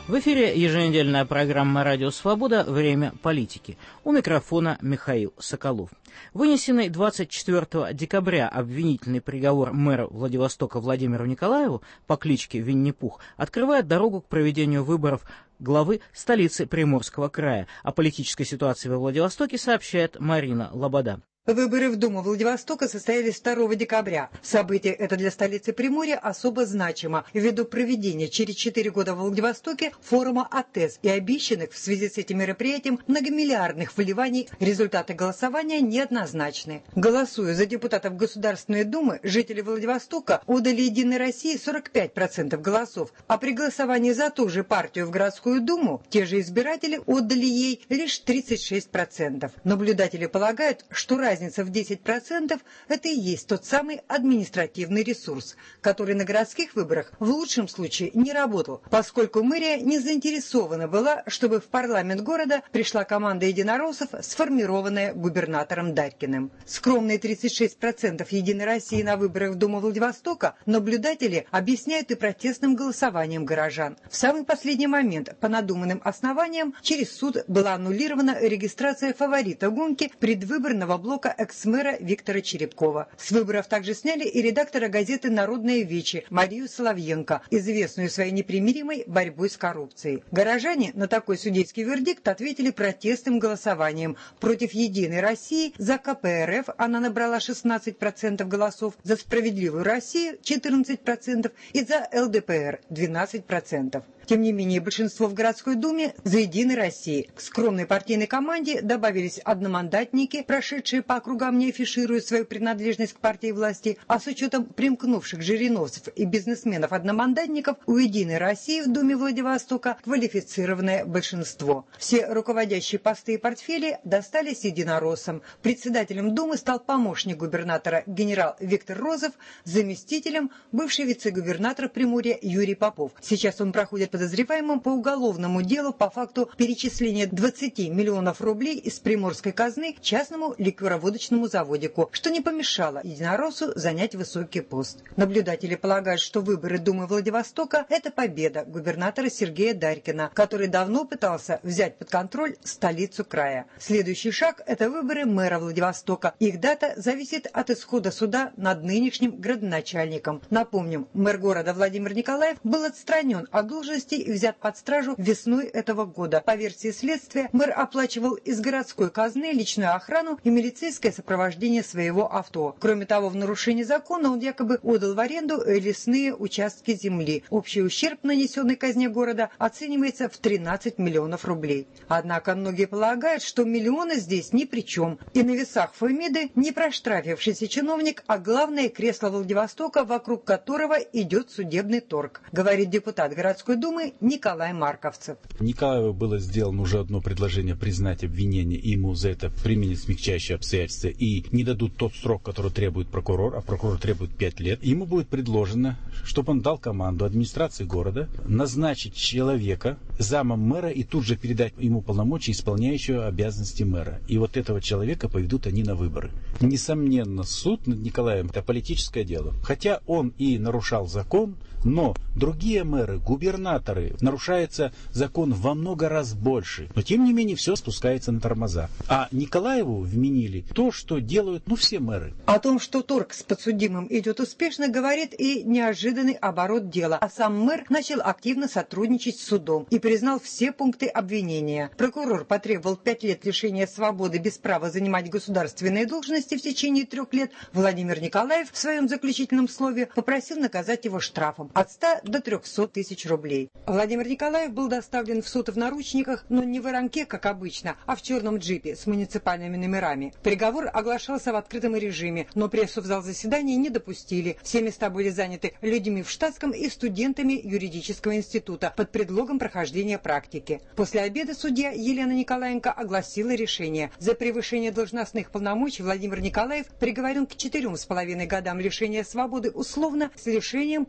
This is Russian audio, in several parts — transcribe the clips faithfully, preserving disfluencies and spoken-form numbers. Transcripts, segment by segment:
В эфире еженедельная программа «Радио Свобода. Время политики». У микрофона Михаил Соколов. Вынесенный двадцать четвёртого декабря обвинительный приговор мэра Владивостока Владимиру Николаеву по кличке Винни-Пух открывает дорогу к проведению выборов главы столицы Приморского края. О политической ситуации во Владивостоке сообщает Марина Лобода. Выборы в Думу Владивостока состоялись второго декабря. Событие это для столицы Приморья особо значимо ввиду проведения через четыре года в Владивостоке форума АТЭС и обещанных в связи с этим мероприятием многомиллиардных вливаний. Результаты голосования неоднозначны. Голосуя за депутатов Государственной Думы, жители Владивостока отдали «Единой России» сорок пять процентов голосов, а при голосовании за ту же партию в городскую думу те же избиратели отдали ей лишь тридцать шесть процентов. Наблюдатели полагают, что разница Разница в десять процентов – это и есть тот самый административный ресурс, который на городских выборах в лучшем случае не работал, поскольку мэрия не заинтересована была, чтобы в парламент города пришла команда единороссов, сформированная губернатором Дарькиным. Скромные тридцать шесть процентов «Единой России» на выборах в Думу Владивостока наблюдатели объясняют и протестным голосованием горожан. В самый последний момент по надуманным основаниям через суд была аннулирована регистрация фаворита гонки предвыборного блока экс-мэра Виктора Черепкова. С выборов также сняли и редактора газеты «Народная Вечи» Марию Соловьенко, известную своей непримиримой борьбой с коррупцией. Горожане на такой судейский вердикт ответили протестным голосованием. Против «Единой России» за ка пэ эр эф она набрала шестнадцать процентов голосов, за «Справедливую Россию» четырнадцать процентов и за эл дэ пэ эр двенадцать процентов. Тем не менее, большинство в городской думе за «Единой России». К скромной партийной команде добавились одномандатники, прошедшие по округам, не афишируя свою принадлежность к партии власти, а с учетом примкнувших жириновцев и бизнесменов-одномандатников у «Единой России» в Думе Владивостока квалифицированное большинство. Все руководящие посты и портфели достались единороссам. Председателем Думы стал помощник губернатора генерал Виктор Розов, заместителем бывший вице-губернатор Приморья Юрий Попов. Сейчас он проходит подозреваемым по уголовному делу по факту перечисления двадцати миллионов рублей из приморской казны частному ликероводочному заводику, что не помешало единороссу занять высокий пост. Наблюдатели полагают, что выборы Думы Владивостока – это победа губернатора Сергея Дарькина, который давно пытался взять под контроль столицу края. Следующий шаг – это выборы мэра Владивостока. Их дата зависит от исхода суда над нынешним градоначальником. Напомним, мэр города Владимир Николаев был отстранен от должности и взят под стражу весной этого года. По версии следствия, мэр оплачивал из городской казны личную охрану и милицейское сопровождение своего авто. Кроме того, в нарушении закона он якобы отдал в аренду лесные участки земли. Общий ущерб, нанесенный казне города, оценивается в тринадцать миллионов рублей. Однако многие полагают, что миллионы здесь ни при чем. И на весах Фемиды не проштрафившийся чиновник, а главное кресло Владивостока, вокруг которого идет судебный торг, говорит депутат городской думы Николай Марковцев. Николаеву было сделано уже одно предложение признать обвинение, и ему за это применят смягчающие обстоятельства и не дадут тот срок, который требует прокурор, а прокурор требует пять лет. Ему будет предложено, чтобы он дал команду администрации города назначить человека замом мэра и тут же передать ему полномочия, исполняющего обязанности мэра. И вот этого человека поведут они на выборы. Несомненно, суд над Николаем – это политическое дело. Хотя он и нарушал закон, но другие мэры, губернаторы, нарушается закон во много раз больше. Но тем не менее все спускается на тормоза. А Николаеву вменили то, что делают ну все мэры. О том, что торг с подсудимым идет успешно, говорит и неожиданный оборот дела. А сам мэр начал активно сотрудничать с судом и признал все пункты обвинения. Прокурор потребовал пять лет лишения свободы без права занимать государственные должности в течение трех лет. Владимир Николаев в своем заключительном слове попросил наказать его штрафом от ста до трехсот тысяч рублей. Владимир Николаев был доставлен в суд в наручниках, но не в воронке, как обычно, а в черном джипе с муниципальными номерами. Приговор оглашался в открытом режиме, но прессу в зал заседания не допустили. Все места были заняты людьми в штатском и студентами юридического института под предлогом прохождения практики. После обеда судья Елена Николаенко огласила решение. За превышение должностных полномочий Владимир Николаев приговорен к четырем с половиной годам лишения свободы условно с лишением права в течение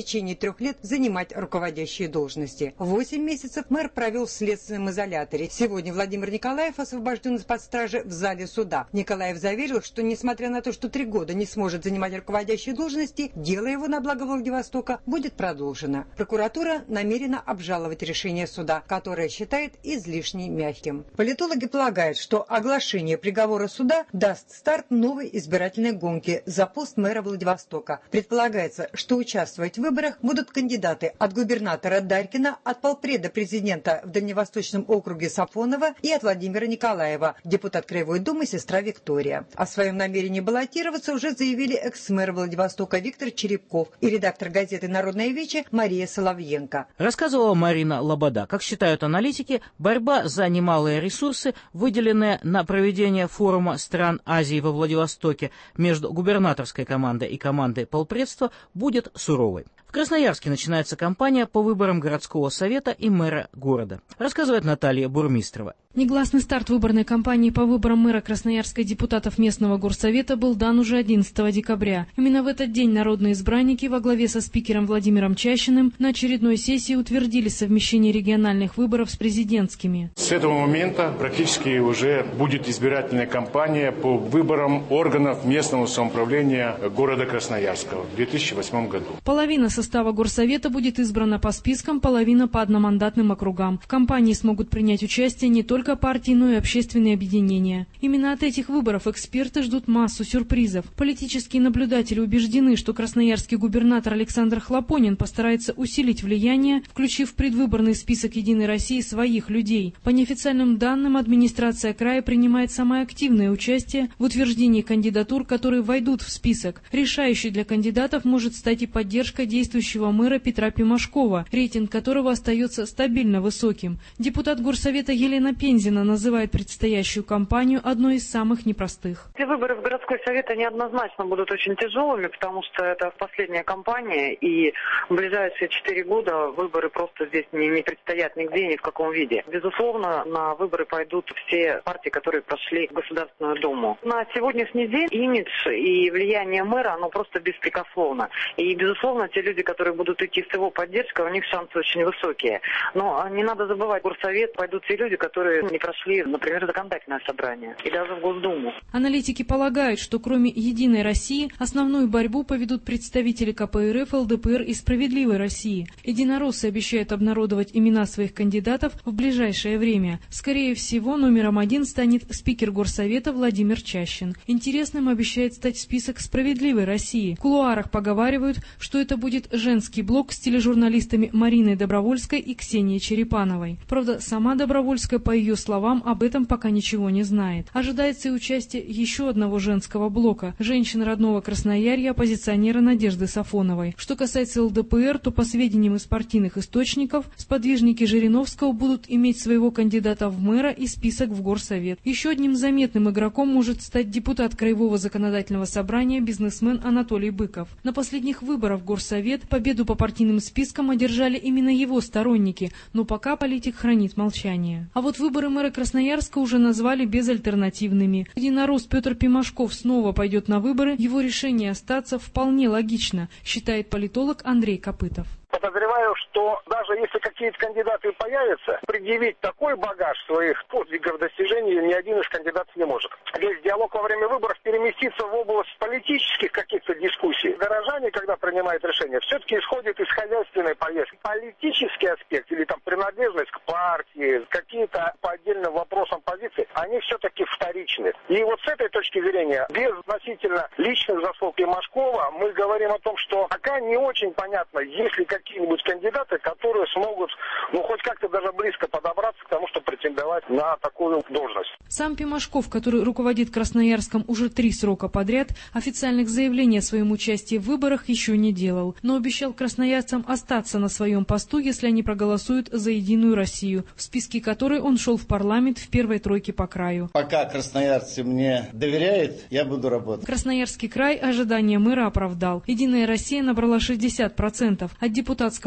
течение трех лет занимать руководящие должности. Восемь месяцев мэр провел в следственном изоляторе. Сегодня Владимир Николаев освобожден из-под стражи в зале суда. Николаев заверил, что несмотря на то, что три года не сможет занимать руководящие должности, дело его на благо Владивостока будет продолжено. Прокуратура намерена обжаловать решение суда, которое считает излишне мягким. Политологи полагают, что оглашение приговора суда даст старт новой избирательной гонке за пост мэра Владивостока. Предполагается, что участвовать в выборах будут кандидаты от губернатора Дарькина, от полпреда президента в Дальневосточном округе Сафонова и от Владимира Николаева, депутат Краевой думы сестра Виктория. О своем намерении баллотироваться уже заявили экс-мэр Владивостока Виктор Черепков и редактор газеты «Народная вече» Мария Соловьенко. Рассказывала Марина Лобода. Как считают аналитики, борьба за немалые ресурсы, выделенные на проведение форума стран Азии во Владивостоке между губернаторской командой и командой полпредства, будет суровой. В Красноярске начинается кампания по выборам городского совета и мэра города, рассказывает Наталья Бурмистрова. Негласный старт выборной кампании по выборам мэра Красноярска и депутатов местного горсовета был дан уже одиннадцатого декабря. Именно в этот день народные избранники во главе со спикером Владимиром Чащиным на очередной сессии утвердили совмещение региональных выборов с президентскими. С этого момента практически уже будет избирательная кампания по выборам органов местного самоуправления города Красноярска в две тысячи восьмом году. Половина состава горсовета будет избрана по спискам, половина по одномандатным округам. В кампании смогут принять участие не только партии, но и общественные объединения. Именно от этих выборов эксперты ждут массу сюрпризов. Политические наблюдатели убеждены, что красноярский губернатор Александр Хлопонин постарается усилить влияние, включив в предвыборный список «Единой России» своих людей. По неофициальным данным, администрация края принимает самое активное участие в утверждении кандидатур, которые войдут в список. Решающей для кандидатов может стать и поддержка действующего мэра Петра Пимашкова, рейтинг которого остается стабильно высоким. Депутат горсовета Елена Пензина называет предстоящую кампанию одной из самых непростых. Эти выборы в городской совет, они однозначно будут очень тяжелыми, потому что это последняя кампания, и в ближайшие четыре года выборы просто здесь не, не предстоят нигде, ни в каком виде. Безусловно, на выборы пойдут все партии, которые прошли в Государственную Думу. На сегодняшний день имидж и влияние мэра, оно просто беспрекословно. И, безусловно, те люди, которые будут идти с его поддержкой, у них шансы очень высокие. Но не надо забывать, в горсовет пойдут те люди, которые не прошли, например, законодательное собрание и даже в Госдуму. Аналитики полагают, что кроме «Единой России» основную борьбу поведут представители ка пэ эр эф, эл дэ пэ эр и «Справедливой России». Единороссы обещают обнародовать имена своих кандидатов в ближайшее время. Скорее всего, номером один станет спикер горсовета Владимир Чащин. Интересным обещает стать список «Справедливой России». В кулуарах поговаривают, что это будет женский блок с тележурналистами Мариной Добровольской и Ксенией Черепановой. Правда, сама Добровольская, по ее словам, об этом пока ничего не знает. Ожидается и участие еще одного женского блока – женщин родного Красноярья, оппозиционера Надежды Сафоновой. Что касается эл дэ пэ эр, то по сведениям из партийных источников, сподвижники Жириновского будут иметь своего кандидата в мэра и список в горсовет. Еще одним заметным игроком может стать депутат Краевого законодательного собрания, бизнесмен Анатолий Быков. На последних выборах в горсовет победу по партийным спискам одержали именно его сторонники, но пока политик хранит молчание. А вот выборы мэра Красноярска уже назвали безальтернативными. Единорос Петр Пимашков снова пойдет на выборы, его решение остаться вполне логично, считает политолог Андрей Копытов. Подозреваю, что даже если какие-то кандидаты появятся, предъявить такой багаж своих подвигов, достижений ни один из кандидатов не может. Весь диалог во время выборов переместится в область политических каких-то дискуссий. Горожане, когда принимают решения, все-таки исходят из хозяйственной повестки. Политический аспект или там принадлежность к партии, какие-то по отдельным вопросам позиции, они все-таки вторичны. И вот с этой точки зрения, без относительно личных заслуг Пимашкова, мы говорим о том, что пока не очень понятно, есть ли какие-нибудь кандидаты, которые смогут, ну, хоть как-то даже близко подобраться к тому, чтобы претендовать на такую должность. Сам Пимашков, который руководит Красноярском уже три срока подряд, официальных заявлений о своем участии в выборах еще не делал, но обещал красноярцам остаться на своем посту, если они проголосуют за «Единую Россию», в списке которой он шел в парламент в первой тройке по краю. Пока красноярцы мне доверяют, я буду работать. Красноярский край ожидания мэра оправдал. «Единая Россия» набрала шестьдесят процентов. От депутатского мандата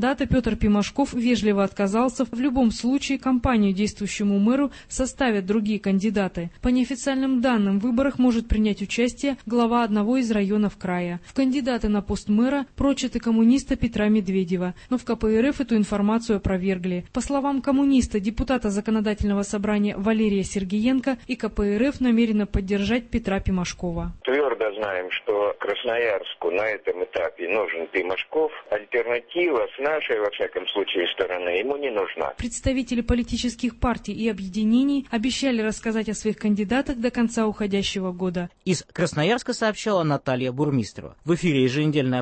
кандидата Петр Пимашков вежливо отказался. В любом случае компанию действующему мэру составят другие кандидаты. По неофициальным данным, в выборах может принять участие глава одного из районов края. В кандидаты на пост мэра прочат и коммуниста Петра Медведева, но в ка пэ эр эф эту информацию опровергли. По словам коммуниста, депутата Законодательного собрания Валерия Сергеенко, и ка пэ эр эф намерена поддержать Петра Пимашкова. Твердо знаем, что Красноярску на этом этапе нужен Пимашков. Альтернатива с нашей, во всяком случае, стороны ему не нужна. Представители политических партий и объединений обещали рассказать о своих кандидатах до конца уходящего года. Из Красноярска сообщала Наталья Бурмистрова. В эфире еженедельная